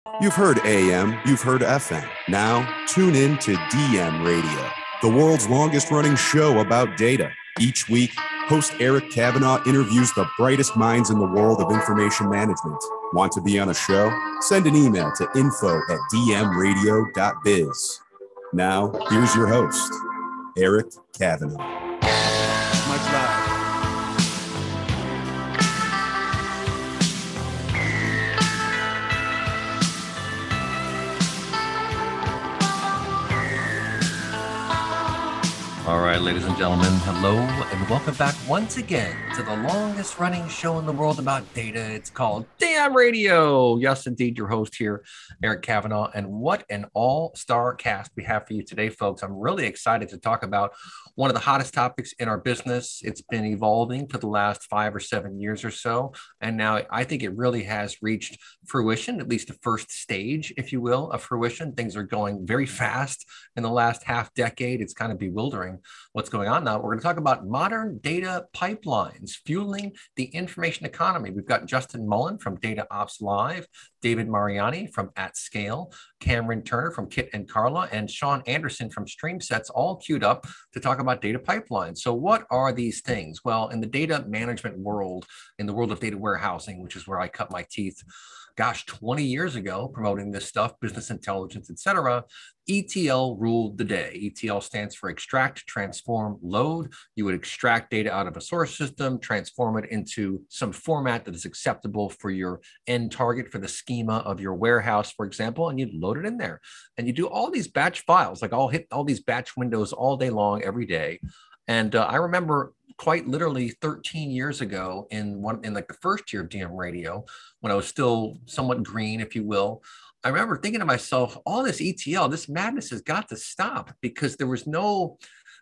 You've heard AM, you've heard FM. Now, tune in to DM Radio, the world's longest running show about data. Each week, host Eric Kavanagh interviews the brightest minds in the world of information management. Want to be on a show? Send an email to info@dmradio.biz. Now, here's your host, Eric Kavanagh. Much love. All right, ladies and gentlemen, hello and welcome back once again to the longest running show in the world about data. It's called DM Radio. Yes, indeed, your host here, Eric Kavanagh. And what an all-star cast we have for you today, folks. I'm really excited to talk about one of the hottest topics in our business. It's been evolving for the last 5 or 7 years or so. And now I think it really has reached fruition, at least the first stage, if you will, of fruition. Things are going very fast in the last half decade. It's kind of bewildering what's going on now. We're going to talk about modern data pipelines fueling the information economy. We've got Justin Mullen from Data Ops Live, David Mariani from At Scale, Cameron Turner from Kit and Carla, and Sean Anderson from StreamSets, all queued up to talk about data pipelines. So what are these things? Well, in the data management world, in the world of data warehousing, which is where I cut my teeth, 20 years ago, promoting this stuff, business intelligence, et cetera, ETL ruled the day. ETL stands for extract, transform, load. You would extract data out of a source system, transform it into some format that is acceptable for your end target, for the schema of your warehouse, for example, and you'd load it in there. And you do all these batch files, like I'll hit all these batch windows all day long, every day. And I remember quite literally 13 years ago in like the first year of DM Radio, when I was still somewhat green, if you will, I remember thinking to myself, all this ETL, this madness has got to stop, because there was no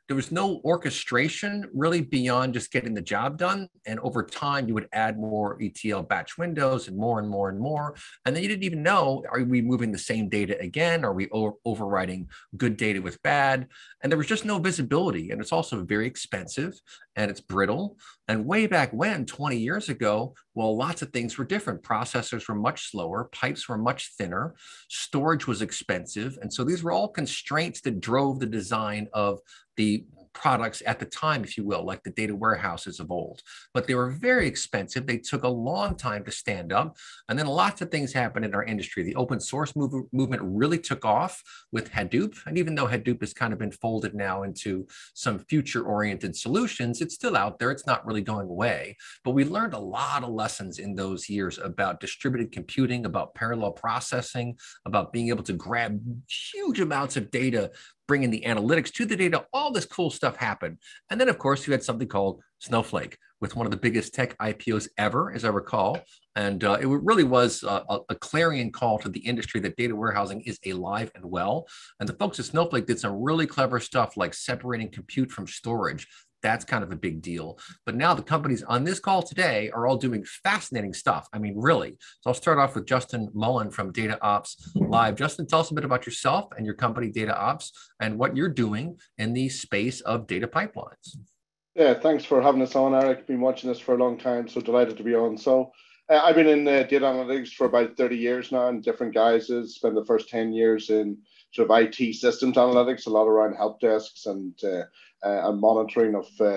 orchestration really beyond just getting the job done. And over time, you would add more ETL batch windows and more and more and more. And then you didn't even know, are we moving the same data again? Are we overwriting good data with bad? And there was just no visibility. And it's also very expensive and it's brittle. And way back when, 20 years ago, well, lots of things were different. Processors were much slower, pipes were much thinner, storage was expensive. And so these were all constraints that drove the design of the products at the time, if you will, like the data warehouses of old. But they were very expensive. They took a long time to stand up. And then lots of things happened in our industry. The open source movement really took off with Hadoop. And even though Hadoop has kind of been folded now into some future-oriented solutions, it's still out there. It's not really going away. But we learned a lot of lessons in those years about distributed computing, about parallel processing, about being able to grab huge amounts of data, bringing the analytics to the data. All this cool stuff happened. And then, of course, you had something called Snowflake, with one of the biggest tech IPOs ever, as I recall. And it really was a clarion call to the industry that data warehousing is alive and well. And the folks at Snowflake did some really clever stuff, like separating compute from storage. That's kind of a big deal. But now the companies on this call today are all doing fascinating stuff. I mean, really. So I'll start off with Justin Mullen from Data Ops Live. Justin, tell us a bit about yourself and your company, Data Ops, and what you're doing in the space of data pipelines. Yeah, thanks for having us on, Eric. Been watching this for a long time, so delighted to be on. So I've been in data analytics for about 30 years now in different guises. Spent the first 10 years in sort of IT systems analytics, a lot around help desks and monitoring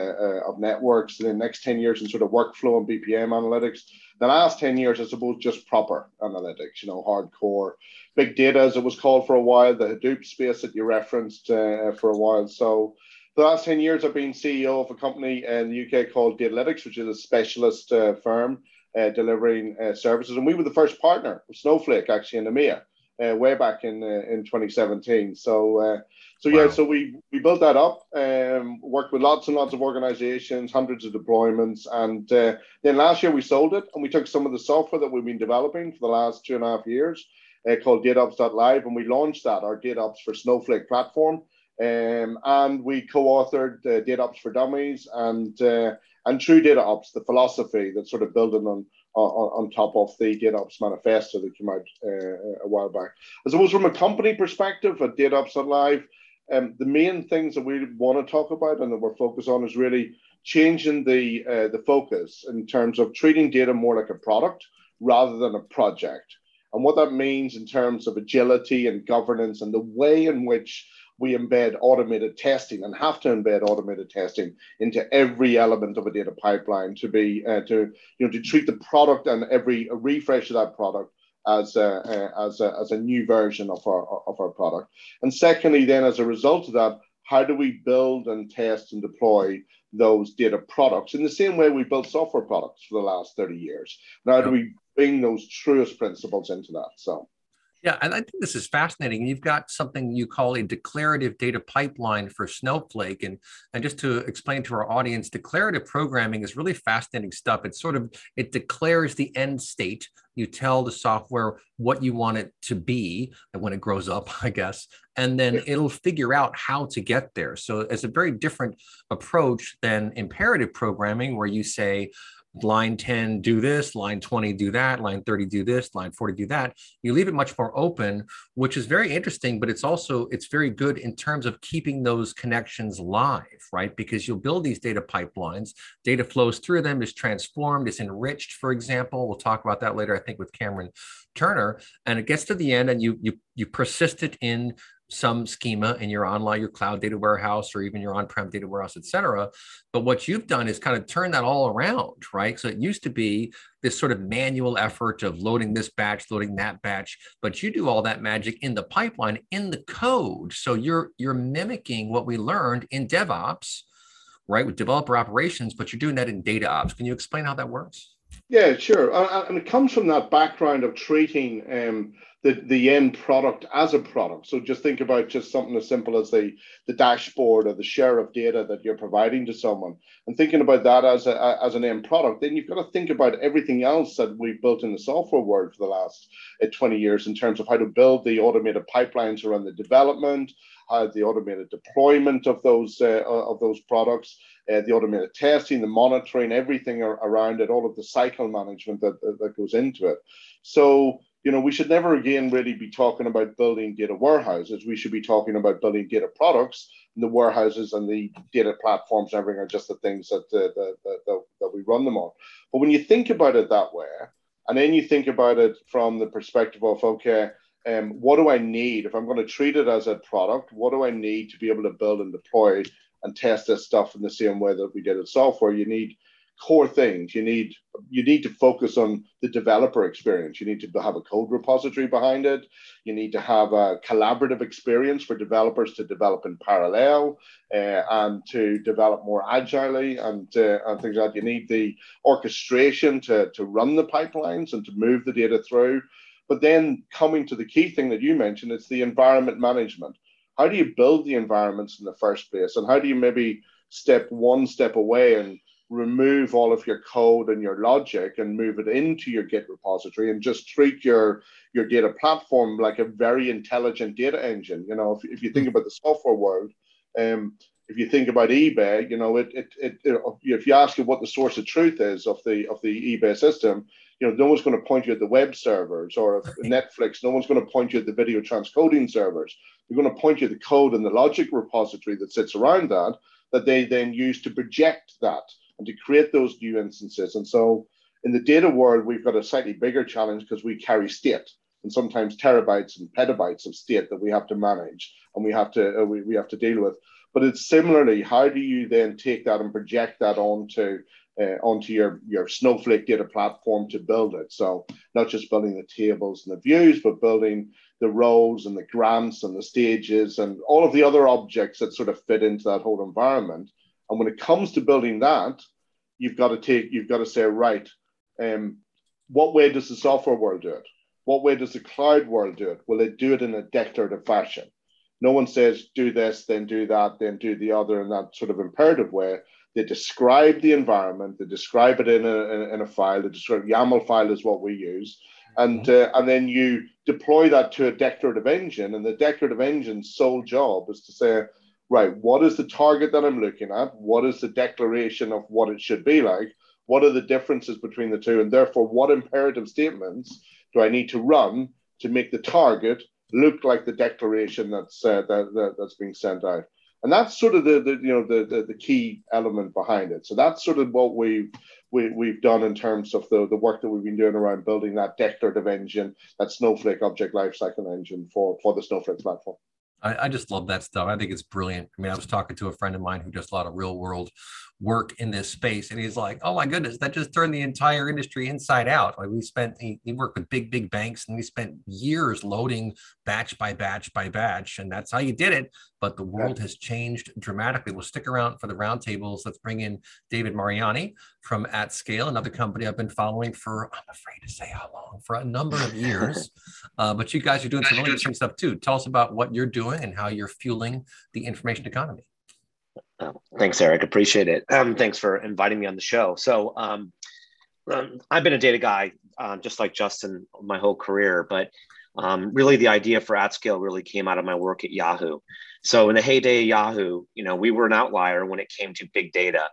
of networks. And then next 10 years in sort of workflow and BPM analytics. The last 10 years, I suppose, just proper analytics, hardcore big data, as it was called for a while, the Hadoop space that you referenced for a while. So the last 10 years, I've been CEO of a company in the UK called Datalytics, which is a specialist firm delivering services. And we were the first partner of Snowflake, actually, in EMEA, way back in 2017. So we built that up, worked with lots and lots of organizations, hundreds of deployments. And then last year we sold it, and we took some of the software that we've been developing for the last 2.5 years called DataOps.live, and we launched that, our DataOps for Snowflake platform. And we co-authored DataOps for Dummies and True DataOps, the philosophy that's sort of building on top of the DataOps manifesto that came out a while back. I suppose from a company perspective at DataOps.live, the main things that we want to talk about and that we're focused on is really changing the focus in terms of treating data more like a product rather than a project. And what that means in terms of agility and governance and the way in which we embed automated testing and have to embed automated testing into every element of a data pipeline to be to treat the product and every refresh of that product as a new version of our product. And secondly, then as a result of that, how do we build and test and deploy those data products in the same way we built software products for the last 30 years? Now, how do we bring those truest principles into that? So. Yeah, and I think this is fascinating. You've got something you call a declarative data pipeline for Snowflake. And just to explain to our audience, declarative programming is really fascinating stuff. It declares the end state. You tell the software what you want it to be when it grows up, I guess, and then it'll figure out how to get there. So it's a very different approach than imperative programming, where you say, line 10, do this, line 20, do that, line 30, do this, line 40, do that. You leave it much more open, which is very interesting, but it's very good in terms of keeping those connections live, right? Because you'll build these data pipelines, data flows through them, is transformed, is enriched, for example. We'll talk about that later, I think, with Cameron Turner, and it gets to the end and you persist it in some schema in your cloud data warehouse, or even your on-prem data warehouse, et cetera. But what you've done is kind of turn that all around, right? So it used to be this sort of manual effort of loading this batch, loading that batch, but you do all that magic in the pipeline, in the code. So you're mimicking what we learned in DevOps, right, with developer operations, but you're doing that in data ops. Can you explain how that works? Yeah, sure. And it comes from that background of treating the end product as a product. So just think about just something as simple as the dashboard or the share of data that you're providing to someone, and thinking about that as an end product. Then you've got to think about everything else that we've built in the software world for the last 20 years in terms of how to build the automated pipelines around the development, the automated deployment of those products, the automated testing, the monitoring, everything around it, all of the cycle management that goes into it. So, we should never again really be talking about building data warehouses. We should be talking about building data products. And the warehouses and the data platforms and everything are just the things that we run them on. But when you think about it that way, and then you think about it from the perspective of, okay, what do I need if I'm going to treat it as a product? What do I need to be able to build and deploy and test this stuff in the same way that we did in software? You need core things. You need to focus on the developer experience. You need to have a code repository behind it. You need to have a collaborative experience for developers to develop in parallel and to develop more agilely and things like that. You need the orchestration to run the pipelines and to move the data through. But then coming to the key thing that you mentioned, it's the environment management. How do you build the environments in the first place? And how do you maybe step away and remove all of your code and your logic and move it into your Git repository and just treat your data platform like a very intelligent data engine? If you think about the software world, if you think about eBay, if you ask it what the source of truth is of the eBay system, no one's going to point you at the web servers, or if Netflix, no one's going to point you at the video transcoding servers. They're going to point you at the code and the logic repository that sits around that they then use to project that and to create those new instances. And so in the data world, we've got a slightly bigger challenge because we carry state, and sometimes terabytes and petabytes of state that we have to manage and we have to deal with. But it's similarly, how do you then take that and project that onto your Snowflake data platform to build it? So not just building the tables and the views, but building the roles and the grants and the stages and all of the other objects that sort of fit into that whole environment. And when it comes to building that, you've got to say, right, what way does the software world do it? What way does the cloud world do it? Will it do it in a declarative fashion? No one says, do this, then do that, then do the other in that sort of imperative way. They describe the environment. They describe it in a file. They describe YAML file is what we use. And then you deploy that to a declarative engine. And the declarative engine's sole job is to say, right, what is the target that I'm looking at? What is the declaration of what it should be like? What are the differences between the two? And therefore, what imperative statements do I need to run to make the target look like the declaration that's being sent out? And that's sort of the key element behind it. So that's sort of what we've done in terms of the work that we've been doing around building that declarative engine, that Snowflake object lifecycle engine for the Snowflake platform. I just love that stuff. I think it's brilliant. I mean, I was talking to a friend of mine who does a lot of real world work in this space, and he's like, "Oh my goodness, that just turned the entire industry inside out." Like he worked with big banks, and we spent years loading batch by batch by batch, and that's how you did it. But the world has changed dramatically. We'll stick around for the roundtables. Let's bring in David Mariani from AtScale, another company I've been following for, I'm afraid to say how long, for a number of years. But you guys are doing some really interesting stuff too. Tell us about what you're doing and how you're fueling the information economy. Thanks, Eric. Appreciate it. Thanks for inviting me on the show. So I've been a data guy, just like Justin, my whole career, but really the idea for AtScale really came out of my work at Yahoo. So in the heyday of Yahoo, we were an outlier when it came to big data.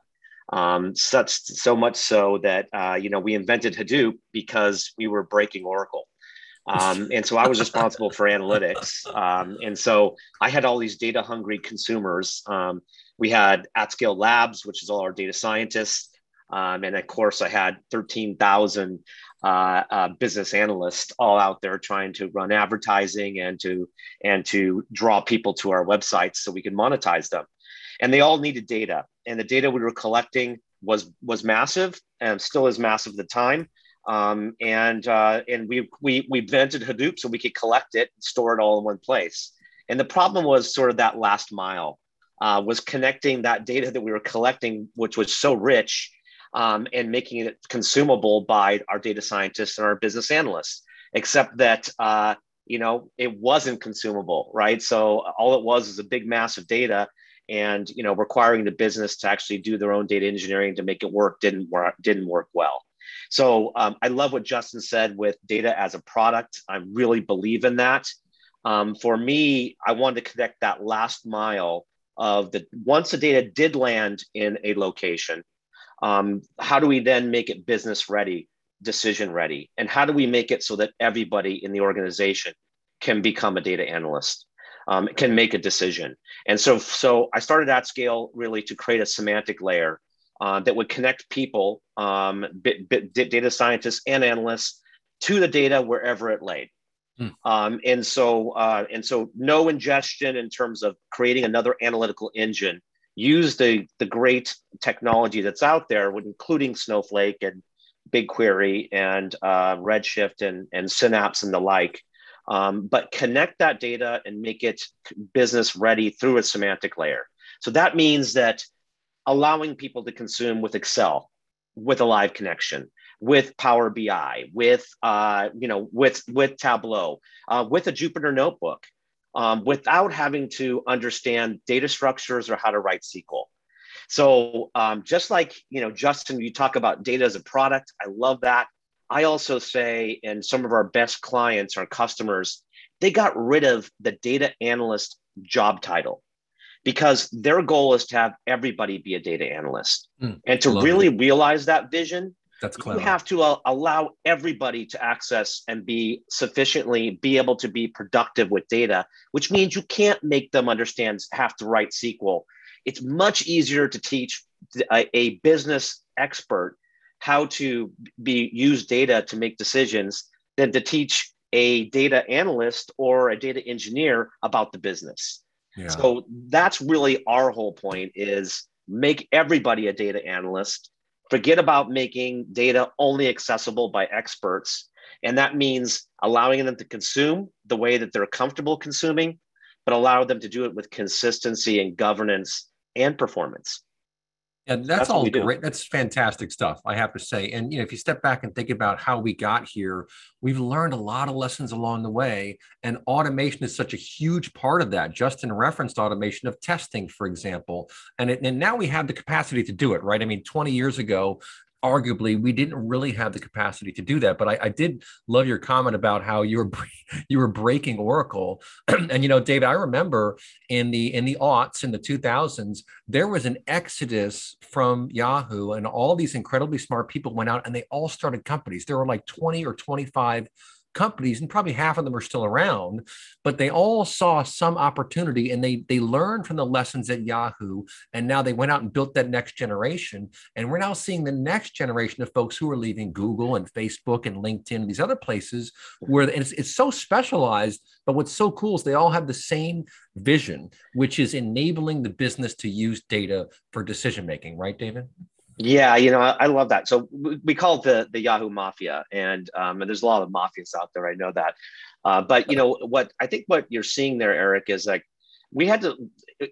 So much so that, we invented Hadoop because we were breaking Oracle. And so I was responsible for analytics. And so I had all these data hungry consumers. We had AtScale Labs, which is all our data scientists. And of course I had 13,000 business analysts all out there trying to run advertising and to draw people to our websites so we could monetize them. And they all needed data. And the data we were collecting was massive and still is massive at the time. And we invented Hadoop so we could collect it and store it all in one place. And the problem was sort of that last mile, was connecting that data that we were collecting, which was so rich, and making it consumable by our data scientists and our business analysts, except that, it wasn't consumable, right? So all it was a big mass of data, and, requiring the business to actually do their own data engineering to make it work didn't work well. So I love what Justin said with data as a product. I really believe in that. For me, I wanted to connect that last mile of once the data did land in a location, how do we then make it business ready, decision ready? And how do we make it so that everybody in the organization can become a data analyst, can make a decision? And so I started AtScale really to create a semantic layer that would connect people, data scientists and analysts, to the data wherever it laid. And so no ingestion in terms of creating another analytical engine. Use the great technology that's out there, including Snowflake and BigQuery and Redshift and Synapse and the like. But connect that data and make it business ready through a semantic layer. So that means that allowing people to consume with Excel, with a live connection, with Power BI, with Tableau, with a Jupyter notebook, without having to understand data structures or how to write SQL. So just like, Justin, you talk about data as a product. I love that. I also say, and some of our best clients, our customers, they got rid of the data analyst job title, because their goal is to have everybody be a data analyst. And to really realize that vision, that's clever. You have to allow everybody to access and be able to be productive with data, which means you can't make them have to write SQL. It's much easier to teach a business expert how to use data to make decisions than to teach a data analyst or a data engineer about the business. Yeah. So that's really our whole point, is make everybody a data analyst. Forget about making data only accessible by experts. And that means allowing them to consume the way that they're comfortable consuming, but allow them to do it with consistency and governance and performance. Yeah, that's all great. That's fantastic stuff, I have to say. And if you step back and think about how we got here, we've learned a lot of lessons along the way, and automation is such a huge part of that. Justin referenced automation of testing, for example, and now we have the capacity to do it, right? I mean, 20 years ago, arguably, we didn't really have the capacity to do that. But I did love your comment about how you were breaking Oracle. And David, I remember in the aughts, in the 2000s, there was an exodus from Yahoo, and all these incredibly smart people went out and they all started companies. There were like 20 or 25 companies, and probably half of them are still around, but they all saw some opportunity and they learned from the lessons at Yahoo. And now they went out and built that next generation. And we're now seeing the next generation of folks who are leaving Google and Facebook and LinkedIn and these other places where it's so specialized. But what's so cool is they all have the same vision, which is enabling the business to use data for decision making, right, David? Yeah, I love that. So we call it the Yahoo Mafia, and there's a lot of mafias out there. I know that, but what you're seeing there, Eric, is like we had to.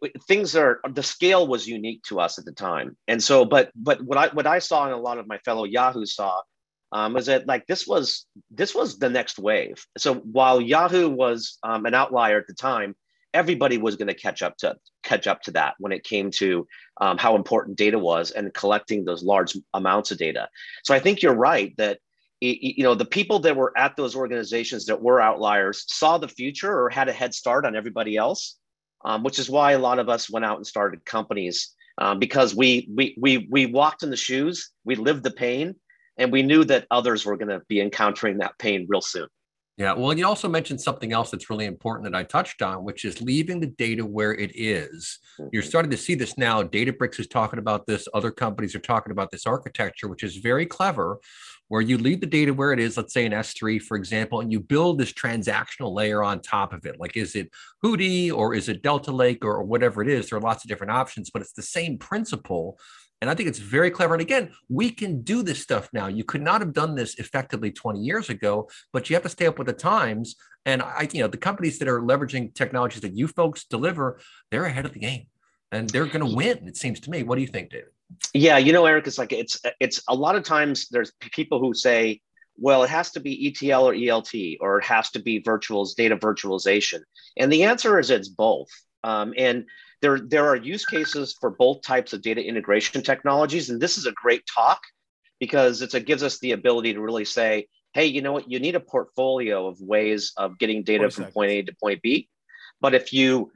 The scale was unique to us at the time, and so but what I saw and a lot of my fellow Yahoo saw was that like this was the next wave. So while Yahoo was an outlier at the time, everybody was going to catch up to that when it came to how important data was and collecting those large amounts of data. So I think you're right that the people that were at those organizations that were outliers saw the future or had a head start on everybody else, which is why a lot of us went out and started companies because we walked in the shoes, we lived the pain, and we knew that others were going to be encountering that pain real soon. Yeah, well, you also mentioned something else that's really important that I touched on, which is leaving the data where it is. You're starting to see this now. Databricks is talking about this. Other companies are talking about this architecture, which is very clever, where you leave the data where it is, let's say in S3, for example, and you build this transactional layer on top of it. Like, is it Hudi or is it Delta Lake or whatever it is? There are lots of different options, but it's the same principle. And I think it's very clever. And again, we can do this stuff now. You could not have done this effectively 20 years ago, but you have to stay up with the times. And the companies that are leveraging technologies that you folks deliver, they're ahead of the game and they're going to win, it seems to me. What do you think, David? Yeah, Eric, it's like it's a lot of times there's people who say, well, it has to be ETL or ELT, or it has to be data virtualization. And the answer is it's both. And there are use cases for both types of data integration technologies. And this is a great talk because it gives us the ability to really say, hey, you know what? You need a portfolio of ways of getting data from point A to point B. But if you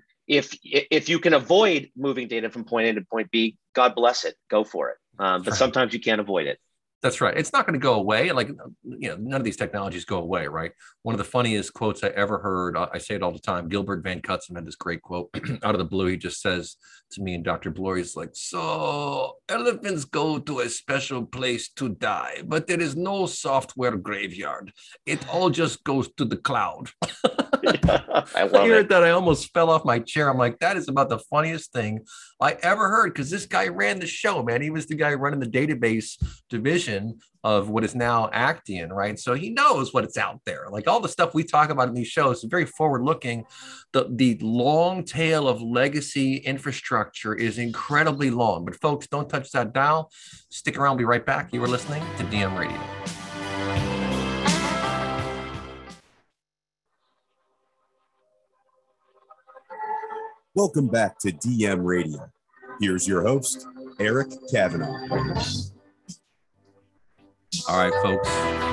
can avoid moving data from point A to point B, God bless it, go for it. But sometimes you can't avoid it. That's right. It's not going to go away. Like, none of these technologies go away, right? One of the funniest quotes I ever heard, I say it all the time, Gilbert Van Cutsem had this great quote out of the blue. He just says to me and Dr. Bloor, he's like, so elephants go to a special place to die, but there is no software graveyard. It all just goes to the cloud. I love it. That I almost fell off my chair. I'm like, that is about the funniest thing I ever heard, because this guy ran the show, man. He was the guy running the database division of what is now Actian, right? So he knows what's out there. Like all the stuff we talk about in these shows is very forward looking. The long tail of legacy infrastructure is incredibly long. But folks, don't touch that dial. Stick around. We'll be right back. You are listening to DM Radio. Welcome back to DM Radio. Here's your host, Eric Kavanaugh. All right, folks.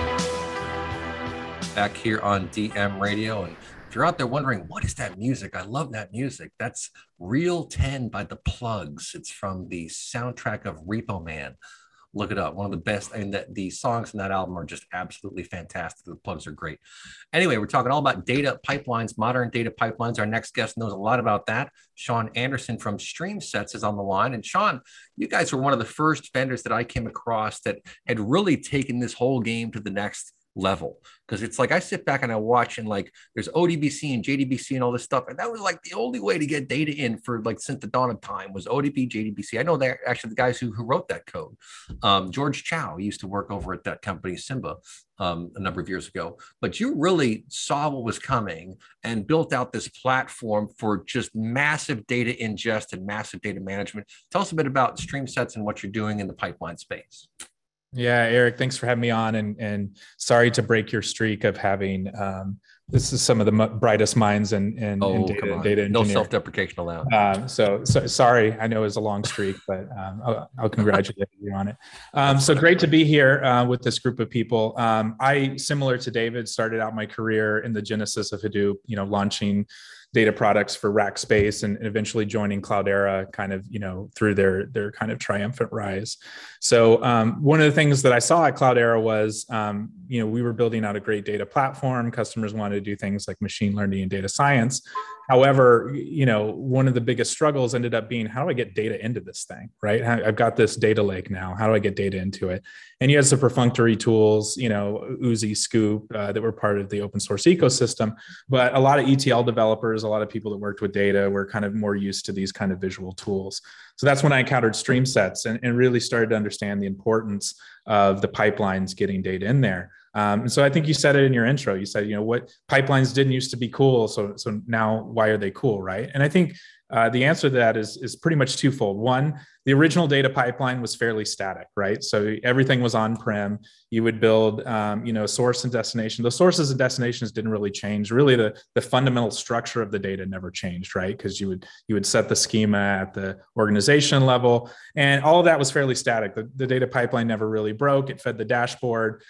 Back here on DM Radio. And if you're out there wondering, what is that music? I love that music. That's Reel 10 by The Plugs. It's from the soundtrack of Repo Man. Look it up. One of the best. I mean, the songs in that album are just absolutely fantastic. The Plugs are great. Anyway, we're talking all about data pipelines, modern data pipelines. Our next guest knows a lot about that. Sean Anderson from StreamSets is on the line. And Sean, you guys were one of the first vendors that I came across that had really taken this whole game to the next level. Because it's like I sit back and I watch, and like there's ODBC and JDBC and all this stuff, and that was like the only way to get data in for like since the dawn of time was ODB, JDBC. I know they're actually the guys who wrote that code. George Chow used to work over at that company Simba a number of years ago, but you really saw what was coming and built out this platform for just massive data ingest and massive data management. Tell us a bit about StreamSets and what you're doing in the pipeline space. Yeah, Eric, thanks for having me on, and sorry to break your streak of having this is some of the brightest minds in data engineering. No self-deprecation allowed. So sorry, I know it was a long streak, but I'll congratulate you on it. So great to be here with this group of people. I, similar to David, started out my career in the genesis of Hadoop, launching data products for Rackspace and eventually joining Cloudera kind of, through their kind of triumphant rise. So one of the things that I saw at Cloudera was, we were building out a great data platform. Customers wanted to do things like machine learning and data science. However, one of the biggest struggles ended up being, how do I get data into this thing, right? I've got this data lake now. How do I get data into it? And you had some perfunctory tools, Oozie, Scoop, that were part of the open source ecosystem. But a lot of ETL developers, a lot of people that worked with data were kind of more used to these kind of visual tools. So that's when I encountered StreamSets and really started to understand the importance of the pipelines getting data in there. And so I think you said it in your intro. You said, what pipelines didn't used to be cool. So now why are they cool, right? And I think the answer to that is pretty much twofold. One, the original data pipeline was fairly static, right? So everything was on-prem. You would build, source and destination. The sources and destinations didn't really change. Really, the fundamental structure of the data never changed, right? Because you would set the schema at the organization level, and all of that was fairly static. The data pipeline never really broke. It fed the dashboard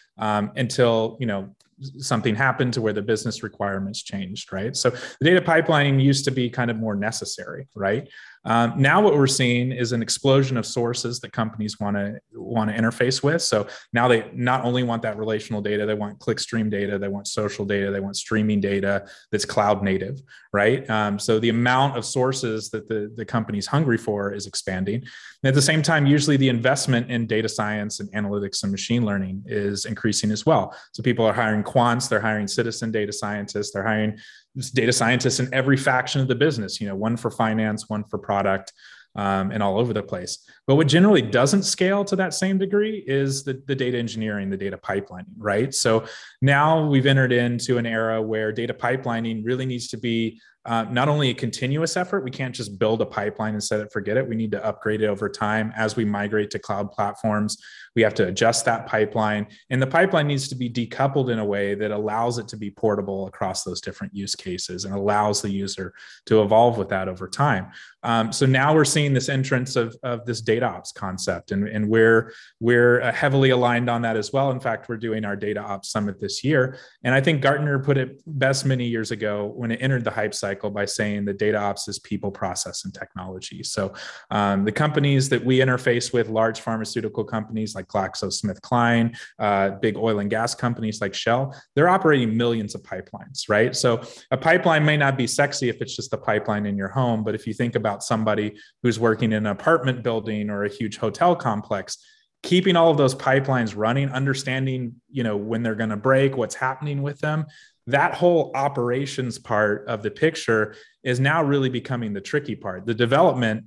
until something happened to where the business requirements changed, right? So the data pipelining used to be kind of more necessary, right? Now what we're seeing is an explosion of sources that companies want to interface with. So now they not only want that relational data, they want clickstream data, they want social data, they want streaming data that's cloud native, right? So the amount of sources that the company's hungry for is expanding. And at the same time, usually the investment in data science and analytics and machine learning is increasing as well. So people are hiring quants, they're hiring citizen data scientists, they're hiring data scientists in every faction of the business, one for finance, one for product, and all over the place. But what generally doesn't scale to that same degree is the data engineering, the data pipelining, right? So now we've entered into an era where data pipelining really needs to be not only a continuous effort. We can't just build a pipeline and set it, forget it. We need to upgrade it over time. As we migrate to cloud platforms, we have to adjust that pipeline. And the pipeline needs to be decoupled in a way that allows it to be portable across those different use cases and allows the user to evolve with that over time. So now we're seeing this entrance of this data ops concept, and we're heavily aligned on that as well. In fact, we're doing our data ops summit this year. And I think Gartner put it best many years ago when it entered the hype cycle by saying that data ops is people, process, and technology. So the companies that we interface with, large pharmaceutical companies like GlaxoSmithKline, big oil and gas companies like Shell, they're operating millions of pipelines, right? So a pipeline may not be sexy if it's just a pipeline in your home, but if you think about somebody who's working in an apartment building or a huge hotel complex, keeping all of those pipelines running, understanding, when they're going to break, what's happening with them, that whole operations part of the picture is now really becoming the tricky part. The development,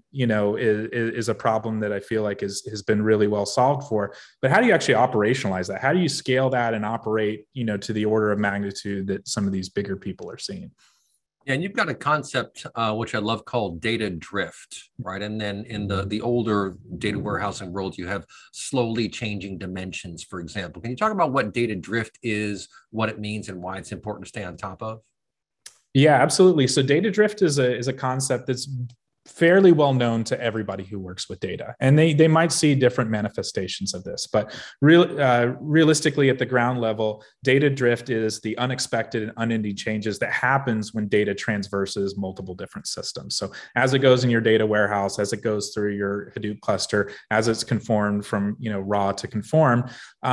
is a problem that I feel like has been really well solved for. But how do you actually operationalize that? How do you scale that and operate, to the order of magnitude that some of these bigger people are seeing? Yeah, and you've got a concept which I love called data drift, right? And then in the older data warehousing world, you have slowly changing dimensions, for example. Can you talk about what data drift is, what it means, and why it's important to stay on top of? Yeah, absolutely. So data drift is a concept that's fairly well known to everybody who works with data, and they might see different manifestations of this, but realistically at the ground level, data drift is the unexpected and unending changes that happens when data transverses multiple different systems. So as it goes in your data warehouse, as it goes through your Hadoop cluster, as it's conformed from raw to conform,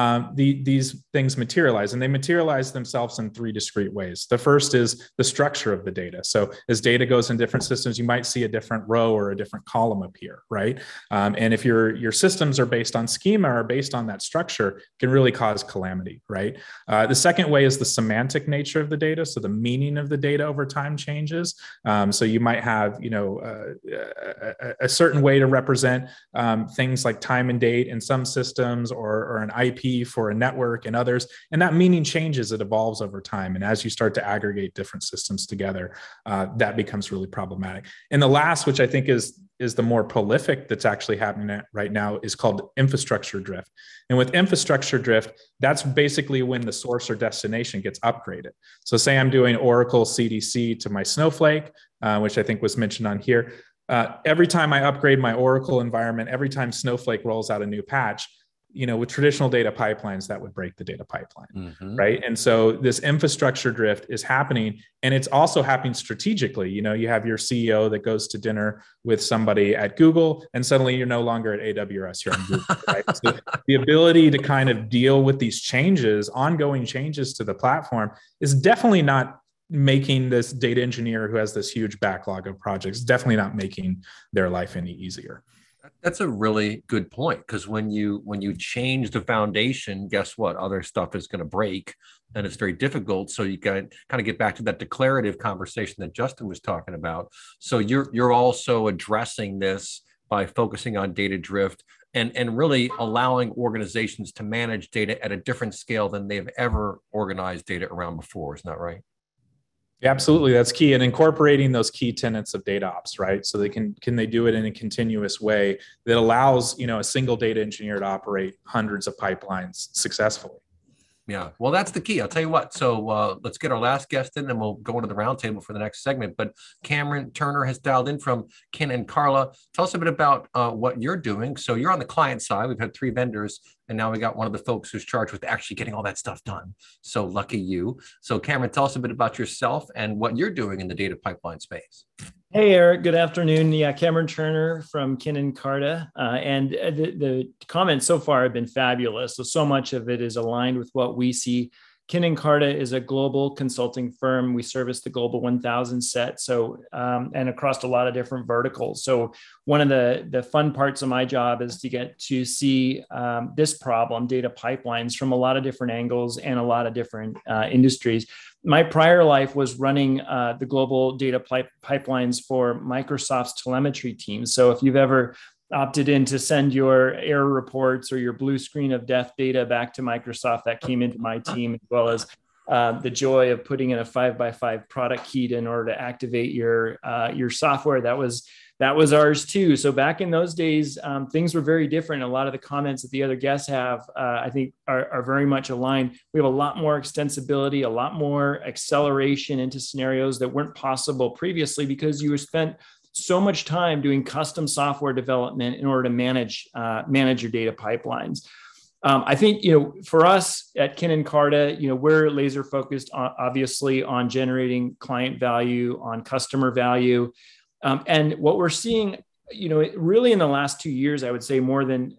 these things materialize, and they materialize themselves in three discrete ways. The first is the structure of the data. So as data goes in different systems, you might see a different row or a different column appear, right? And if your systems are based on schema or based on that structure, it can really cause calamity, right? The second way is the semantic nature of the data. So the meaning of the data over time changes. So you might have, a certain way to represent things like time and date in some systems, or an IP for a network in others. And that meaning changes, it evolves over time. And as you start to aggregate different systems together, that becomes really problematic. And the last, which I think is the more prolific that's actually happening right now, is called infrastructure drift. And with infrastructure drift, that's basically when the source or destination gets upgraded. So say I'm doing Oracle CDC to my Snowflake, which I think was mentioned on here. Every time I upgrade my Oracle environment, every time Snowflake rolls out a new patch, with traditional data pipelines, that would break the data pipeline, right? And so this infrastructure drift is happening, and it's also happening strategically. You have your CEO that goes to dinner with somebody at Google, and suddenly you're no longer at AWS, you're on Google, right? So the ability to kind of deal with these changes, ongoing changes to the platform, is definitely not making this data engineer who has this huge backlog of projects, definitely not making their life any easier. That's a really good point, because when you change the foundation, guess what? Other stuff is going to break, and it's very difficult. So you can kind of get back to that declarative conversation that Justin was talking about. So you're also addressing this by focusing on data drift and really allowing organizations to manage data at a different scale than they've ever organized data around before. Isn't that right? Yeah, absolutely. That's key. And incorporating those key tenets of data ops, right? So they can they do it in a continuous way that allows, a single data engineer to operate hundreds of pipelines successfully. Yeah, well, that's the key. I'll tell you what. So let's get our last guest in, and we'll go into the roundtable for the next segment. But Cameron Turner has dialed in from Kin and Carta. Tell us a bit about what you're doing. So you're on the client side. We've had 3 vendors, and now we got one of the folks who's charged with actually getting all that stuff done. So lucky you. So Cameron, tell us a bit about yourself and what you're doing in the data pipeline space. Hey, Eric. Good afternoon. Yeah, Cameron Turner from Kin and Carta. And the comments so far have been fabulous. So much of it is aligned with what we see. Kin and Carta is a global consulting firm. We service the Global 1000 set, and across a lot of different verticals. So one of the fun parts of my job is to get to see this problem, data pipelines, from a lot of different angles and a lot of different industries. My prior life was running the global data pipelines for Microsoft's telemetry team. So if you've ever opted in to send your error reports or your blue screen of death data back to Microsoft, that came into my team, as well as the joy of putting in a 5x5 product key in order to activate your software. That was ours too. So back in those days, things were very different. A lot of the comments that the other guests have, I think, are very much aligned. We have a lot more extensibility, a lot more acceleration into scenarios that weren't possible previously, because you were spent so much time doing custom software development in order to manage your data pipelines. I think, for us at Kin and Carta, we're laser focused obviously on generating client value, on customer value. And what we're seeing, really in the last 2 years, I would say more than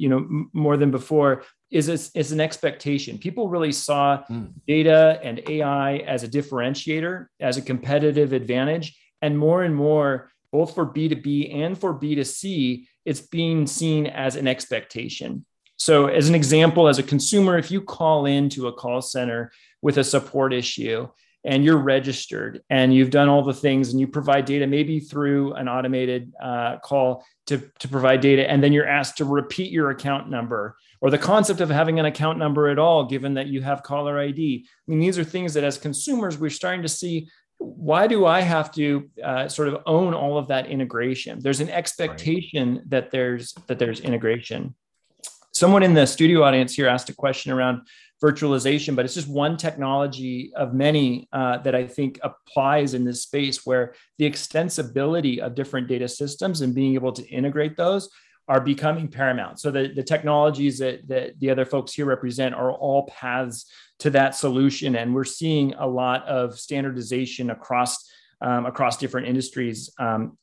before, is it's an expectation. People really saw data and AI as a differentiator, as a competitive advantage. And more, both for B2B and for B2C, it's being seen as an expectation. So as an example, as a consumer, if you call into a call center with a support issue, and you're registered and you've done all the things and you provide data, maybe through an automated call to provide data, and then you're asked to repeat your account number, or the concept of having an account number at all, given that you have caller ID. I mean, these are things that as consumers, we're starting to see, why do I have to sort of own all of that integration? There's an expectation that there's integration. Someone in the studio audience here asked a question around virtualization, but it's just one technology of many that I think applies in this space, where the extensibility of different data systems and being able to integrate those are becoming paramount. So the technologies that the other folks here represent are all paths to that solution. And we're seeing a lot of standardization across different industries,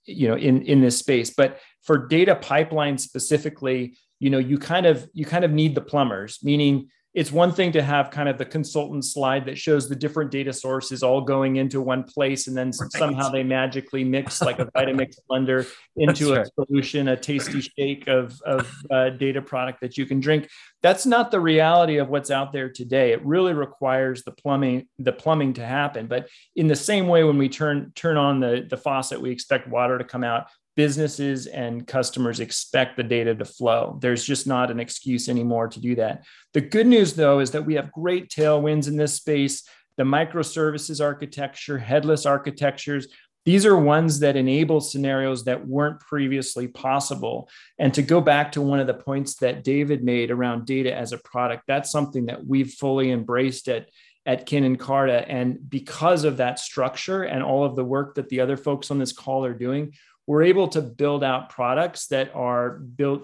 in this space. But for data pipelines specifically, you kind of need the plumbers, meaning it's one thing to have kind of the consultant slide that shows the different data sources all going into one place, and then somehow they magically mix like a Vitamix blender into a solution, a tasty shake of data product that you can drink. That's not the reality of what's out there today. It really requires the plumbing to happen. But in the same way, when we turn on the faucet, we expect water to come out. Businesses and customers expect the data to flow. There's just not an excuse anymore to do that. The good news, though, is that we have great tailwinds in this space. The microservices architecture, headless architectures, these are ones that enable scenarios that weren't previously possible. And to go back to one of the points that David made around data as a product, that's something that we've fully embraced at Kin and Carta. And because of that structure and all of the work that the other folks on this call are doing, we're able to build out products that are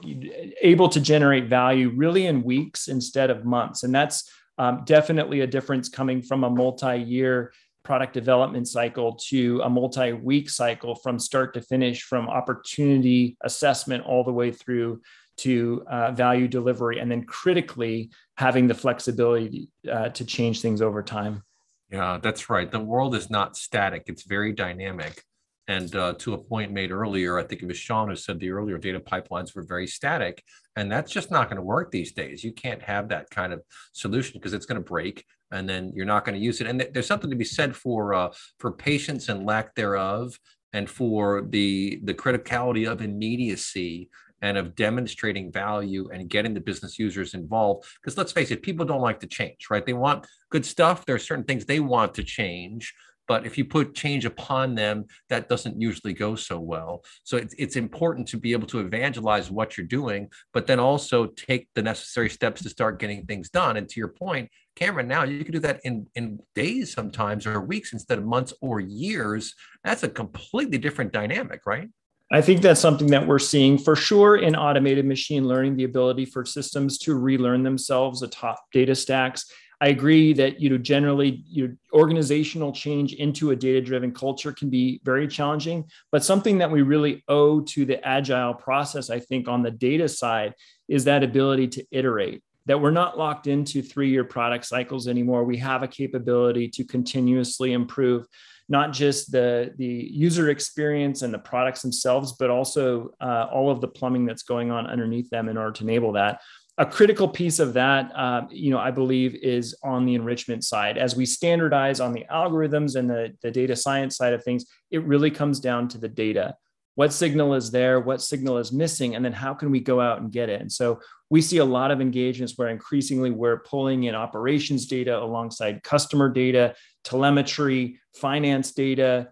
able to generate value really in weeks instead of months. And that's definitely a difference coming from a multi-year product development cycle to a multi-week cycle from start to finish, from opportunity assessment all the way through to value delivery, and then critically having the flexibility to change things over time. Yeah, that's right. The world is not static. It's very dynamic. And to a point made earlier, I think it was Sean who said the earlier data pipelines were very static. And that's just not going to work these days. You can't have that kind of solution because it's going to break and then you're not going to use it. And there's something to be said for patience and lack thereof, and for the criticality of immediacy and of demonstrating value and getting the business users involved. Because let's face it, people don't like to change, right? They want good stuff. There are certain things they want to change. But if you put change upon them, that doesn't usually go so well. So it's important to be able to evangelize what you're doing, but then also take the necessary steps to start getting things done. And to your point, Cameron, now you can do that in days sometimes, or weeks instead of months or years. That's a completely different dynamic, right? I think that's something that we're seeing for sure in automated machine learning, the ability for systems to relearn themselves atop data stacks. I agree that generally organizational change into a data-driven culture can be very challenging, but something that we really owe to the agile process, I think, on the data side is that ability to iterate, that we're not locked into 3-year product cycles anymore. We have a capability to continuously improve not just the user experience and the products themselves, but also all of the plumbing that's going on underneath them in order to enable that. A critical piece of that, I believe, is on the enrichment side. As we standardize on the algorithms and the data science side of things, it really comes down to the data. What signal is there? What signal is missing? And then how can we go out and get it? And so we see a lot of engagements where increasingly we're pulling in operations data alongside customer data, telemetry, finance data,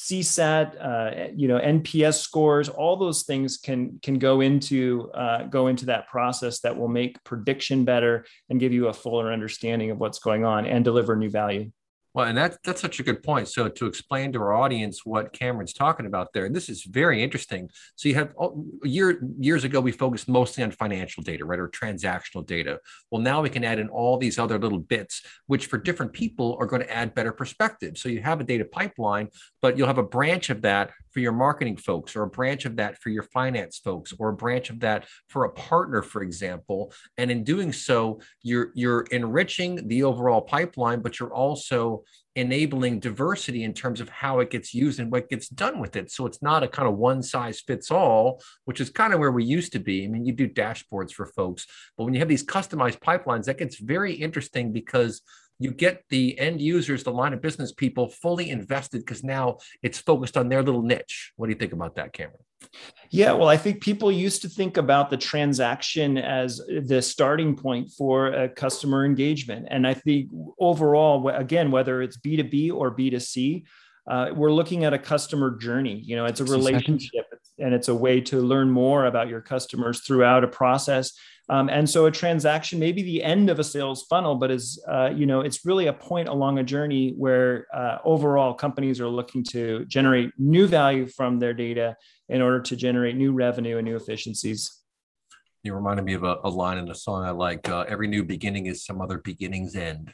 CSAT, NPS scores. All those things can go into that process that will make prediction better and give you a fuller understanding of what's going on and deliver new value. Well, and that's such a good point. So to explain to our audience what Cameron's talking about there, this is very interesting. So you have years ago, we focused mostly on financial data, right, or transactional data. Well, now we can add in all these other little bits, which for different people are going to add better perspective. So you have a data pipeline, but you'll have a branch of that for your marketing folks, or a branch of that for your finance folks, or a branch of that for a partner, for example. And in doing so, you're enriching the overall pipeline, but you're also enabling diversity in terms of how it gets used and what gets done with it. So it's not a kind of one size fits all, which is kind of where we used to be. I mean, you do dashboards for folks, but when you have these customized pipelines, that gets very interesting because you get the end users, the line of business people fully invested because now it's focused on their little niche. What do you think about that, Cameron? Yeah, well, I think people used to think about the transaction as the starting point for a customer engagement. And I think overall, again, whether it's B2B or B2C, we're looking at a customer journey. It's a relationship and it's a way to learn more about your customers throughout a process. And so a transaction may be the end of a sales funnel, but it's really a point along a journey where overall companies are looking to generate new value from their data in order to generate new revenue and new efficiencies. You reminded me of a line in a song I like. Every new beginning is some other beginning's end.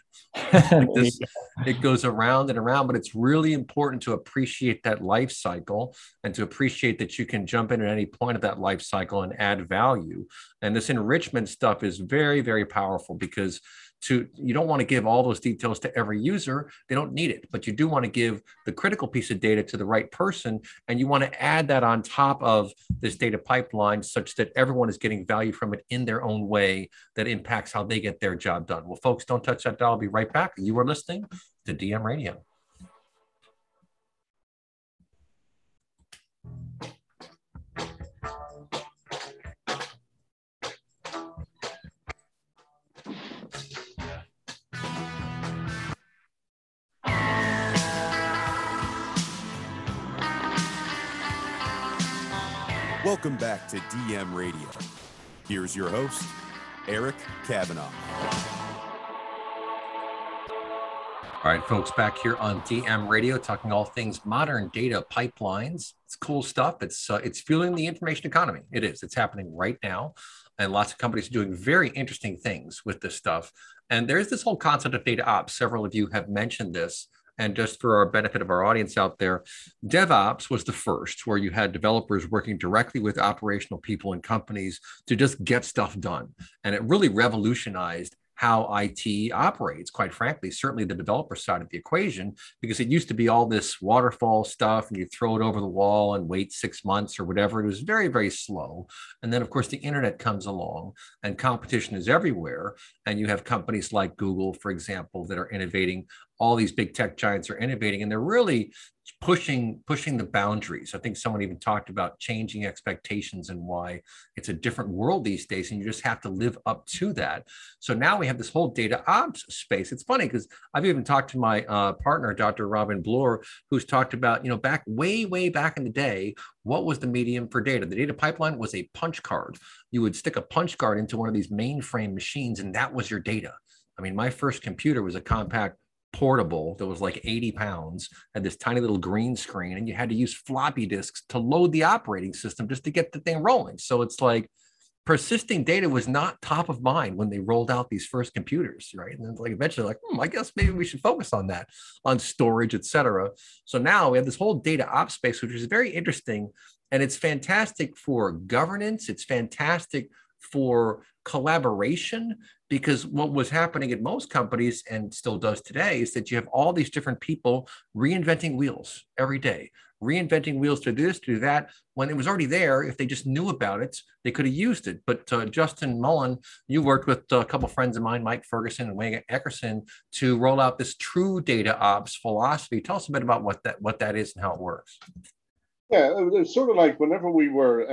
It goes around and around, but it's really important to appreciate that life cycle and to appreciate that you can jump in at any point of that life cycle and add value. And this enrichment stuff is very, very powerful because you don't want to give all those details to every user. They don't need it, but you do want to give the critical piece of data to the right person. And you want to add that on top of this data pipeline such that everyone is getting value from it in their own way that impacts how they get their job done. Well, folks, don't touch that dial. I'll be right back. You are listening to DM Radio. Welcome back to DM Radio. Here's your host, Eric Kavanaugh. All right, folks, back here on DM Radio, talking all things modern data pipelines. It's cool stuff. It's fueling the information economy. It is. It's happening right now, and lots of companies are doing very interesting things with this stuff. And there's this whole concept of data ops. Several of you have mentioned this. And just for our benefit of our audience out there, DevOps was the first, where you had developers working directly with operational people in companies to just get stuff done. And it really revolutionized how IT operates, quite frankly, certainly the developer side of the equation, because it used to be all this waterfall stuff and you throw it over the wall and wait 6 months or whatever. It was very, very slow. And then, of course, the internet comes along and competition is everywhere. And you have companies like Google, for example, that are innovating. All these big tech giants are innovating, and they're really pushing the boundaries. I think someone even talked about changing expectations and why it's a different world these days, and you just have to live up to that. So now we have this whole data ops space. It's funny because I've even talked to my partner, Dr. Robin Bloor, who's talked about, back way back in the day, what was the medium for data? The data pipeline was a punch card. You would stick a punch card into one of these mainframe machines, and that was your data. I mean, my first computer was a compact portable that was like 80 pounds, had this tiny little green screen, and you had to use floppy disks to load the operating system just to get the thing rolling. So it's like persisting data was not top of mind when they rolled out these first computers, right? And then like eventually I guess maybe we should focus on that, on storage, et cetera. So now we have this whole data ops space, which is very interesting. And it's fantastic for governance. It's fantastic for collaboration, because what was happening at most companies, and still does today, is that you have all these different people reinventing wheels every day, reinventing wheels to do this, to do that, when it was already there. If they just knew about it, they could have used it. But Justin Mullen, you worked with a couple of friends of mine, Mike Ferguson and Wayne Eckerson, to roll out this true data ops philosophy. Tell us a bit about what that is and how it works. Yeah, it's sort of like whenever we were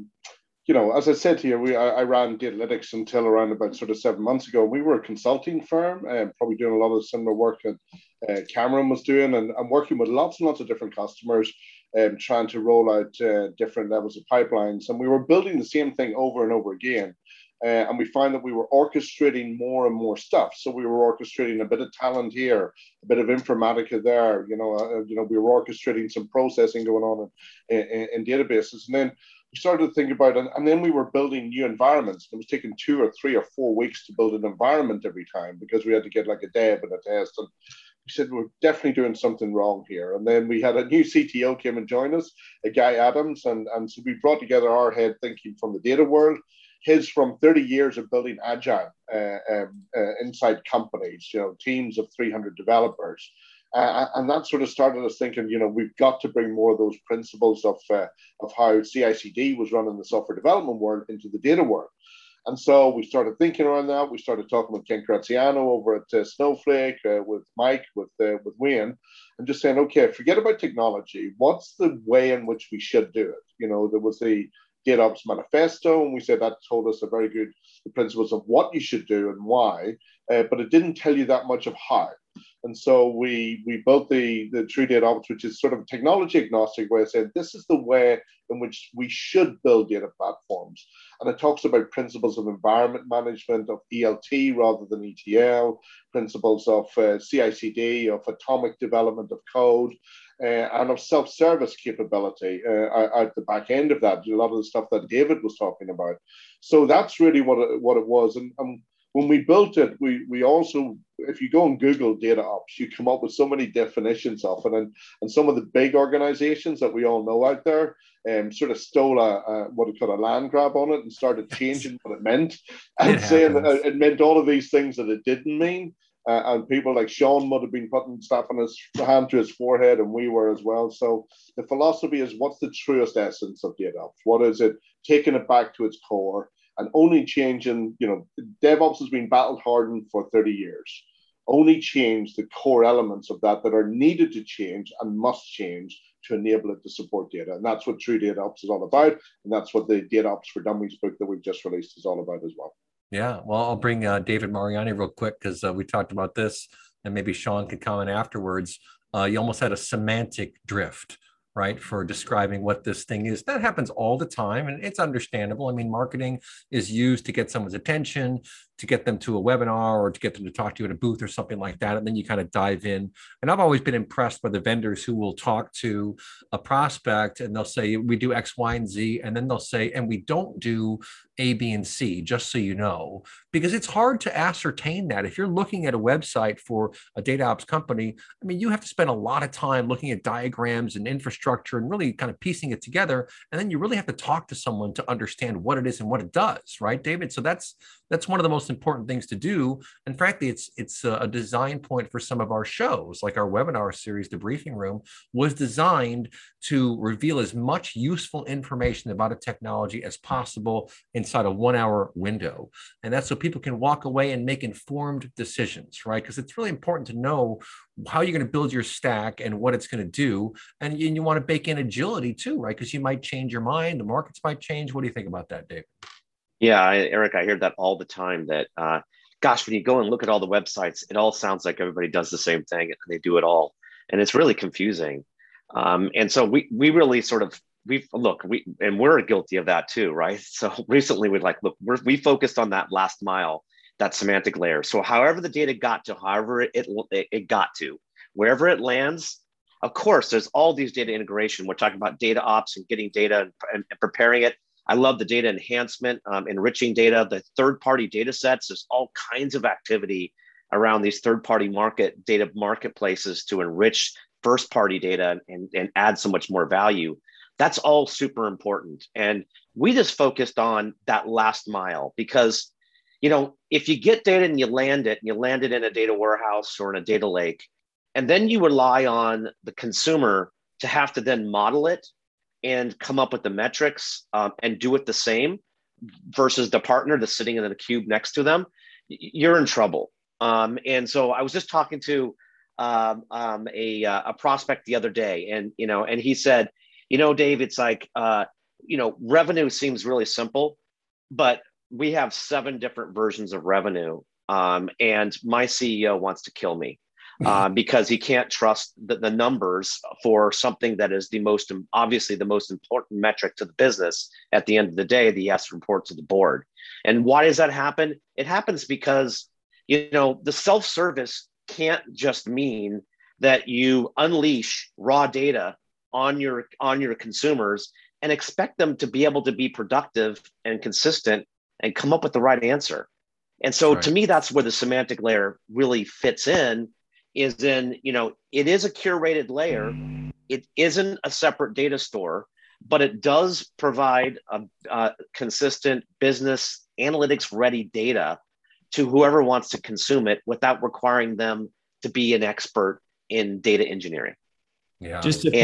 as I said to you, I ran Datalytics until around about sort of 7 months ago. We were a consulting firm, probably doing a lot of similar work that Cameron was doing, and working with lots and lots of different customers, trying to roll out different levels of pipelines. And we were building the same thing over and over again. And we find that we were orchestrating more and more stuff. So we were orchestrating a bit of talent here, a bit of informatica there. We were orchestrating some processing going on in databases, and then we started to think about it, and then we were building new environments. It was taking 2 or 3 or 4 weeks to build an environment every time, because we had to get like a dev and a test. And we said, we're definitely doing something wrong here. And then we had a new CTO came and joined us, a guy Adams, and so we brought together our head thinking from the data world, his from 30 years of building agile inside companies, teams of 300 developers. And that sort of started us thinking, we've got to bring more of those principles of how CI/CD was run in the software development world into the data world. And so we started thinking around that. We started talking with Ken Graziano over at Snowflake, with Mike, with Wayne, and just saying, okay, forget about technology. What's the way in which we should do it? There was the DataOps manifesto, and we said that told us the principles of what you should do and why, but it didn't tell you that much of how. And so we built the True Data Ops, which is sort of a technology agnostic way of saying this is the way in which we should build data platforms. And it talks about principles of environment management, of ELT rather than ETL, principles of CI/CD, of atomic development of code, and of self-service capability at the back end of that. A lot of the stuff that David was talking about. So that's really what it was. And when we built it, we also, if you go and Google data ops, you come up with so many definitions of it, and some of the big organizations that we all know out there sort of stole what we call a land grab on it and started changing what it meant, and saying that it meant all of these things that it didn't mean. And people like Sean would have been slapping his hand to his forehead, and we were as well. So the philosophy is, what's the truest essence of data ops? What is it? Taking it back to its core. And only changing, DevOps has been battle hardened for 30 years. Only change the core elements of that are needed to change and must change to enable it to support data. And that's what True Data Ops is all about. And that's what the Data Ops for Dummies book that we've just released is all about as well. Yeah, well, I'll bring David Mariani real quick, because we talked about this, and maybe Sean could comment afterwards. You almost had a semantic drift right, for describing what this thing is. That happens all the time, and it's understandable. I mean, marketing is used to get someone's attention, to get them to a webinar, or to get them to talk to you at a booth or something like that. And then you kind of dive in. And I've always been impressed by the vendors who will talk to a prospect and they'll say, we do X, Y, and Z. And then they'll say, and we don't do A, B, and C, just so you know, because it's hard to ascertain that. If you're looking at a website for a data ops company, I mean, you have to spend a lot of time looking at diagrams and infrastructure and really kind of piecing it together. And then you really have to talk to someone to understand what it is and what it does, right, David? So that's one of the most important things to do. And frankly, it's a design point for some of our shows, like our webinar series, The Briefing Room, was designed to reveal as much useful information about a technology as possible inside a 1 hour window. And that's so people can walk away and make informed decisions, right? Because it's really important to know how you're going to build your stack and what it's going to do. And you want to bake in agility too, right? Because you might change your mind, the markets might change. What do you think about that, Dave? Yeah, Eric, I hear that all the time that, gosh, when you go and look at all the websites, it all sounds like everybody does the same thing and they do it all. And it's really confusing. And so we really sort of, we're guilty of that too, right? So recently we focused on that last mile, that semantic layer. So however the data got to, however it got to, wherever it lands, of course, there's all these data integration. We're talking about data ops and getting data and preparing it. I love the data enhancement, enriching data, the third-party data sets. There's all kinds of activity around these third-party data marketplaces to enrich first-party data and add so much more value. That's all super important. And we just focused on that last mile because, if you get data and you land it in a data warehouse or in a data lake, and then you rely on the consumer to have to then model it and come up with the metrics and do it the same versus the partner that's sitting in the cube next to them, you're in trouble. And so I was just talking to a prospect the other day, and he said, Dave, it's like, revenue seems really simple, but we have 7 different versions of revenue, and my CEO wants to kill me. Because he can't trust the numbers for something that is obviously the most important metric to the business at the end of the day, the yes report to the board. And why does that happen? It happens because, the self-service can't just mean that you unleash raw data on your consumers and expect them to be able to be productive and consistent and come up with the right answer. And so to me, that's where the semantic layer really fits in. Is in, it is a curated layer. It isn't a separate data store, but it does provide a consistent business analytics ready data to whoever wants to consume it without requiring them to be an expert in data engineering. Yeah.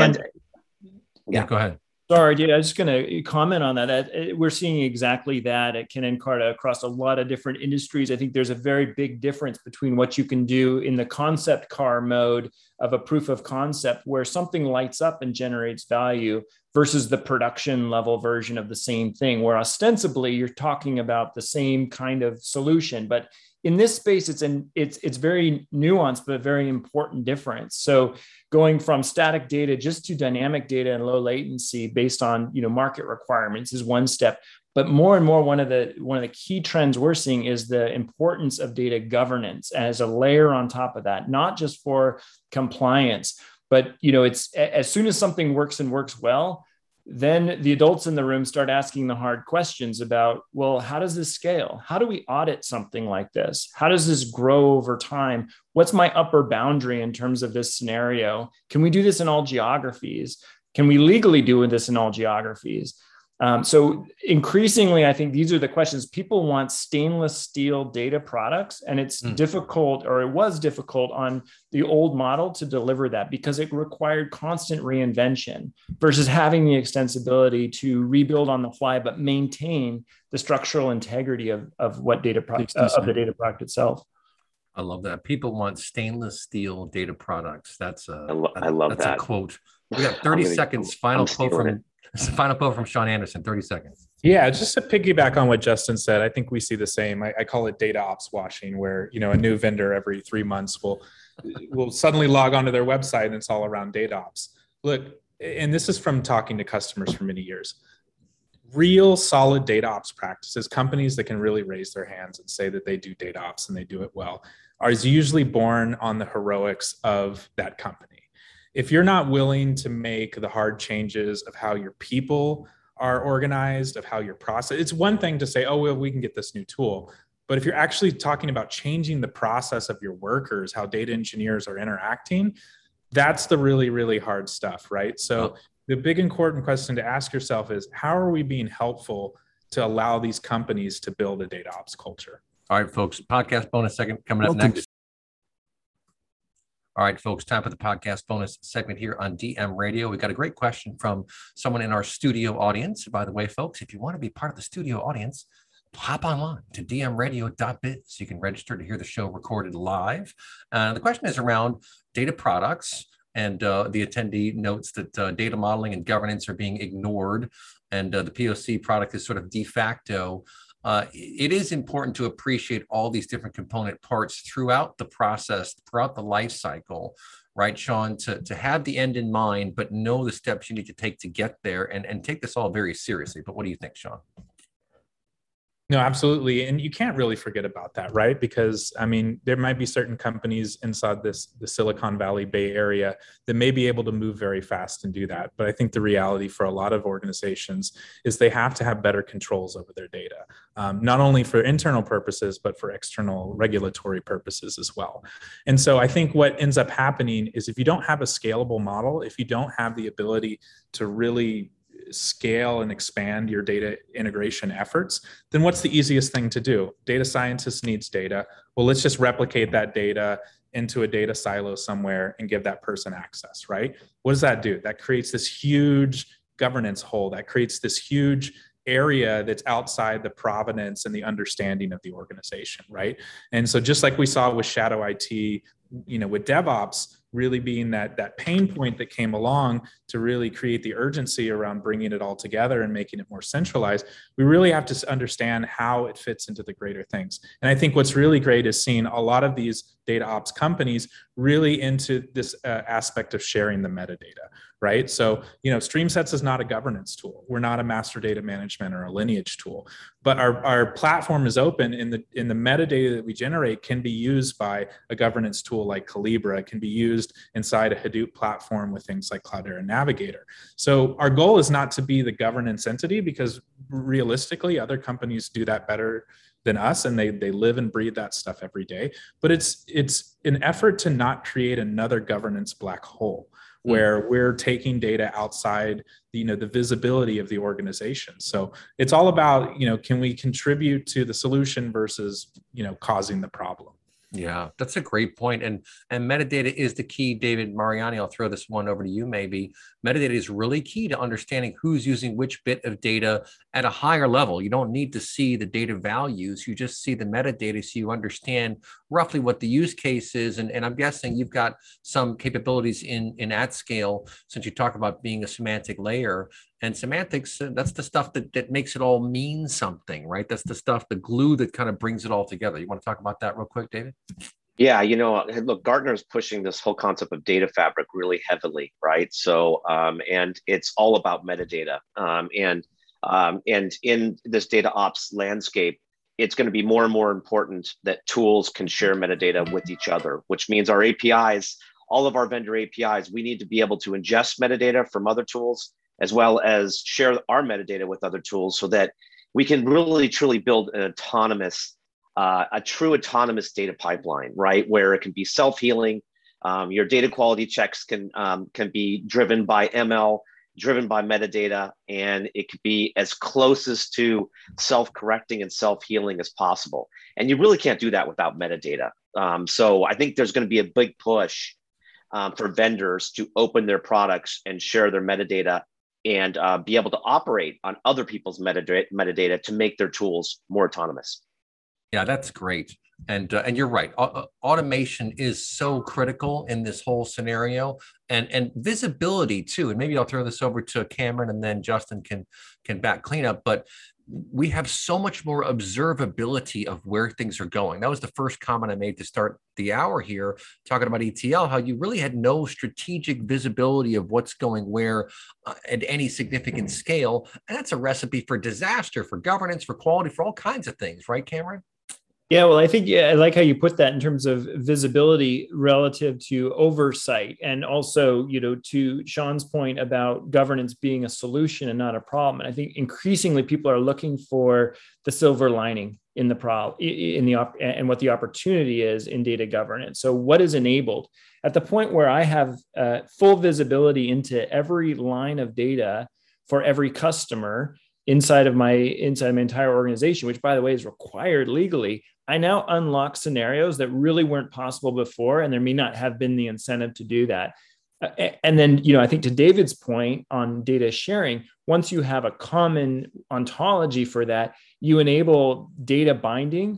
Go ahead. Sorry, dude, I was just going to comment on that. We're seeing exactly that at Kin + Carta across a lot of different industries. I think there's a very big difference between what you can do in the concept car mode of a proof of concept where something lights up and generates value versus the production level version of the same thing, where ostensibly you're talking about the same kind of solution. But in this space, it's very nuanced, but a very important difference. So going from static data just to dynamic data and low latency based on market requirements is one step. But more and more, one of the key trends we're seeing is the importance of data governance as a layer on top of that, not just for compliance, but it's as soon as something works and works well, then the adults in the room start asking the hard questions about, well, how does this scale? How do we audit something like this? How does this grow over time? What's my upper boundary in terms of this scenario? Can we do this in all geographies? Can we legally do this in all geographies? So increasingly, I think these are the questions. People want stainless steel data products, and it's difficult, or it was difficult on the old model to deliver that because it required constant reinvention versus having the extensibility to rebuild on the fly, but maintain the structural integrity of what the data product itself. I love that. People want stainless steel data products. That's I love that. A quote. We got 30 seconds. Final quote from Sean Anderson, 30 seconds. Yeah, just to piggyback on what Justin said, I think we see the same. I call it data ops washing, where a new vendor every 3 months will suddenly log onto their website and it's all around data ops. Look, and this is from talking to customers for many years, real solid data ops practices, companies that can really raise their hands and say that they do data ops and they do it well, are usually born on the heroics of that company. If you're not willing to make the hard changes of how your people are organized, of how your process, it's one thing to say, oh, well, we can get this new tool. But if you're actually talking about changing the process of your workers, how data engineers are interacting, that's the really, really hard stuff, right? So the big important question to ask yourself is, how are we being helpful to allow these companies to build a data ops culture? All right, folks, podcast bonus segment coming up next. All right, folks, time for the podcast bonus segment here on DM Radio. We got a great question from someone in our studio audience. By the way, folks, if you want to be part of the studio audience, hop online to dmradio.biz. You can register to hear the show recorded live. The question is around data products, and the attendee notes that data modeling and governance are being ignored, and the POC product is sort of de facto. It is important to appreciate all these different component parts throughout the process, throughout the life cycle, right, Sean, to have the end in mind, but know the steps you need to take to get there, and take this all very seriously. But what do you think, Sean? No, absolutely. And you can't really forget about that, right? Because, I mean, there might be certain companies inside the Silicon Valley Bay Area that may be able to move very fast and do that. But I think the reality for a lot of organizations is they have to have better controls over their data, not only for internal purposes, but for external regulatory purposes as well. And so I think what ends up happening is, if you don't have a scalable model, if you don't have the ability to really scale and expand your data integration efforts, then what's the easiest thing to do? Data scientist needs data. Well, let's just replicate that data into a data silo somewhere and give that person access, right? What does that do? That creates this huge governance hole. That creates this huge area that's outside the provenance and the understanding of the organization, right? And so just like we saw with shadow IT, with DevOps really being that pain point that came along to really create the urgency around bringing it all together and making it more centralized, we really have to understand how it fits into the greater things. And I think what's really great is seeing a lot of these data ops companies really into this aspect of sharing the metadata, right? So, StreamSets is not a governance tool. We're not a master data management or a lineage tool, but our platform is open, and the metadata that we generate can be used by a governance tool like Calibra. It can be used inside a Hadoop platform with things like Cloudera Navigator. So our goal is not to be the governance entity, because realistically, other companies do that better than us, and they live and breathe that stuff every day. But it's an effort to not create another governance black hole where we're taking data outside the visibility of the organization. So it's all about, can we contribute to the solution versus, causing the problem. Yeah, that's a great point. And metadata is the key. David Mariani, I'll throw this one over to you maybe. Metadata is really key to understanding who's using which bit of data at a higher level. You don't need to see the data values. You just see the metadata so you understand roughly what the use case is. And I'm guessing you've got some capabilities in AtScale, since you talk about being a semantic layer. And semantics, that's the stuff that makes it all mean something, right? That's the stuff, the glue that kind of brings it all together. You want to talk about that real quick, David? Yeah, look, Gartner's pushing this whole concept of data fabric really heavily, right? So, and it's all about metadata. And in this data ops landscape, it's going to be more and more important that tools can share metadata with each other, which means our APIs, all of our vendor APIs, we need to be able to ingest metadata from other tools, as well as share our metadata with other tools, so that we can really truly build an autonomous, a true autonomous data pipeline, right? Where it can be self-healing. Your data quality checks can be driven by ML, driven by metadata, and it could be as close as to self-correcting and self-healing as possible. And you really can't do that without metadata. So I think there's going to be a big push for vendors to open their products and share their metadata, and be able to operate on other people's metadata to make their tools more autonomous. Yeah, that's great. And you're right. Automation is so critical in this whole scenario, and visibility too. And maybe I'll throw this over to Cameron, and then Justin can back clean up. But we have so much more observability of where things are going. That was the first comment I made to start the hour here, talking about ETL, how you really had no strategic visibility of what's going where at any significant scale. And that's a recipe for disaster, for governance, for quality, for all kinds of things, right, Cameron? Yeah, well, I think I like how you put that in terms of visibility relative to oversight, and also, to Sean's point about governance being a solution and not a problem. And I think increasingly people are looking for the silver lining in the problem, and what the opportunity is in data governance. So, what is enabled at the point where I have full visibility into every line of data for every customer inside my entire organization, which, by the way, is required legally. I now unlock scenarios that really weren't possible before, and there may not have been the incentive to do that. And then, I think to David's point on data sharing, once you have a common ontology for that, you enable data binding.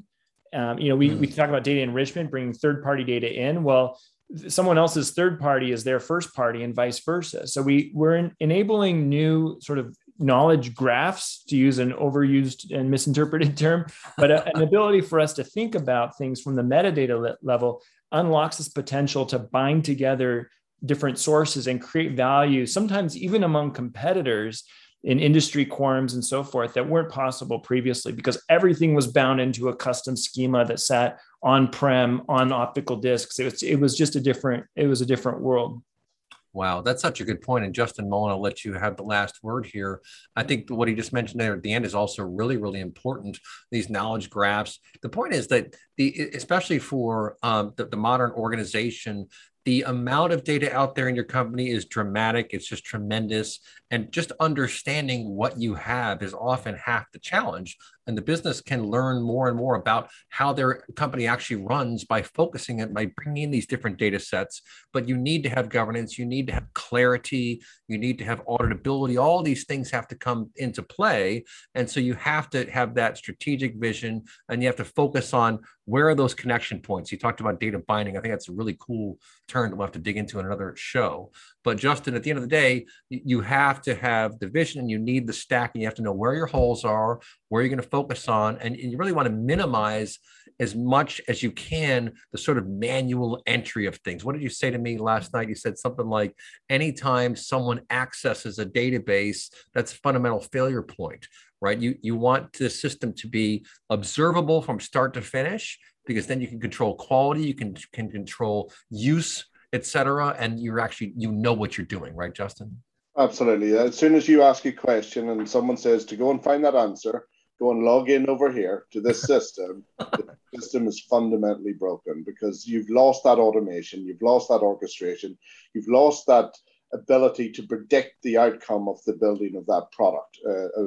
We talk about data enrichment, bringing third-party data in. Well, someone else's third party is their first party, and vice versa. So we're enabling new sort of knowledge graphs, to use an overused and misinterpreted term, but an ability for us to think about things from the metadata level unlocks this potential to bind together different sources and create value, sometimes even among competitors in industry quorums and so forth, that weren't possible previously, because everything was bound into a custom schema that sat on-prem on optical disks. It was a different world. Wow, that's such a good point. And Justin Mullen, I'll let you have the last word here. I think what he just mentioned there at the end is also really, really important, these knowledge graphs. The point is that especially for the modern organization, the amount of data out there in your company is dramatic. It's just tremendous. And just understanding what you have is often half the challenge. And the business can learn more and more about how their company actually runs by focusing it, by bringing in these different data sets. But you need to have governance, you need to have clarity, you need to have auditability. All these things have to come into play. And so you have to have that strategic vision, and you have to focus on where are those connection points. You talked about data binding. I think that's a really cool term that we'll have to dig into in another show. But Justin, at the end of the day, you have to have the vision, and you need the stack, and you have to know where your holes are, where you're going to focus on, and you really want to minimize as much as you can the sort of manual entry of things. What did you say to me last night? You said something like, anytime someone accesses a database, that's a fundamental failure point, right? You want the system to be observable from start to finish, because then you can control quality, you can control use, et cetera, and you're actually, what you're doing, right, Justin? Absolutely. As soon as you ask a question and someone says to go and find that answer, go and log in over here to this system, the system is fundamentally broken, because you've lost that automation, you've lost that orchestration, you've lost that ability to predict the outcome of the building of that product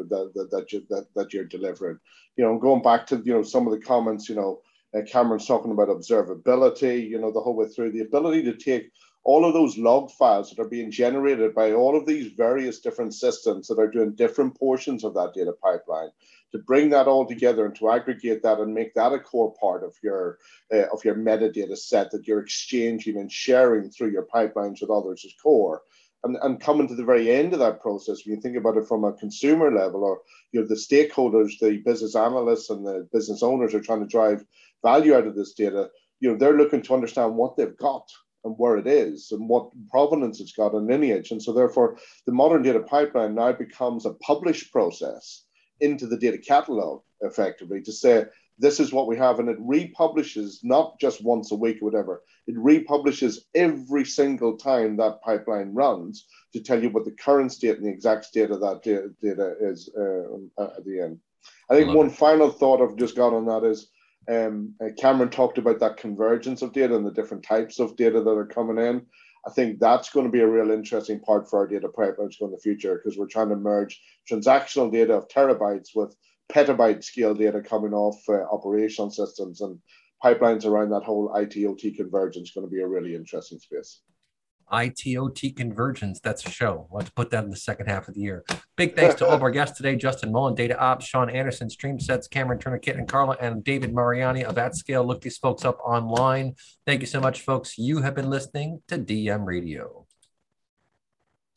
that you're delivering. Going back to some of the comments, Cameron's talking about observability, the whole way through, the ability to take all of those log files that are being generated by all of these various different systems that are doing different portions of that data pipeline, to bring that all together and to aggregate that and make that a core part of your metadata set that you're exchanging and sharing through your pipelines with others is core. And coming to the very end of that process, when you think about it from a consumer level, or the stakeholders, the business analysts and the business owners are trying to drive value out of this data, they're looking to understand what they've got and where it is and what provenance it's got and lineage. And so therefore, the modern data pipeline now becomes a published process into the data catalog, effectively, to say, this is what we have. And it republishes not just once a week or whatever, it republishes every single time that pipeline runs to tell you what the current state and the exact state of that data is at the end. I think one final thought I've just got on that is, Cameron talked about that convergence of data and the different types of data that are coming in. I think that's going to be a real interesting part for our data pipelines in the future, because we're trying to merge transactional data of terabytes with petabyte scale data coming off operational systems, and pipelines around that whole IT/OT convergence is going to be a really interesting space. IT/OT convergence, that's a show. We'll have to put that in the second half of the year. Big thanks to all of our guests today: Justin Mullen, Data Ops; Sean Anderson, StreamSets; Cameron Turner, Kit and Carla; and David Mariani of AtScale. Look these folks up online. Thank you so much, folks. You have been listening to DM Radio.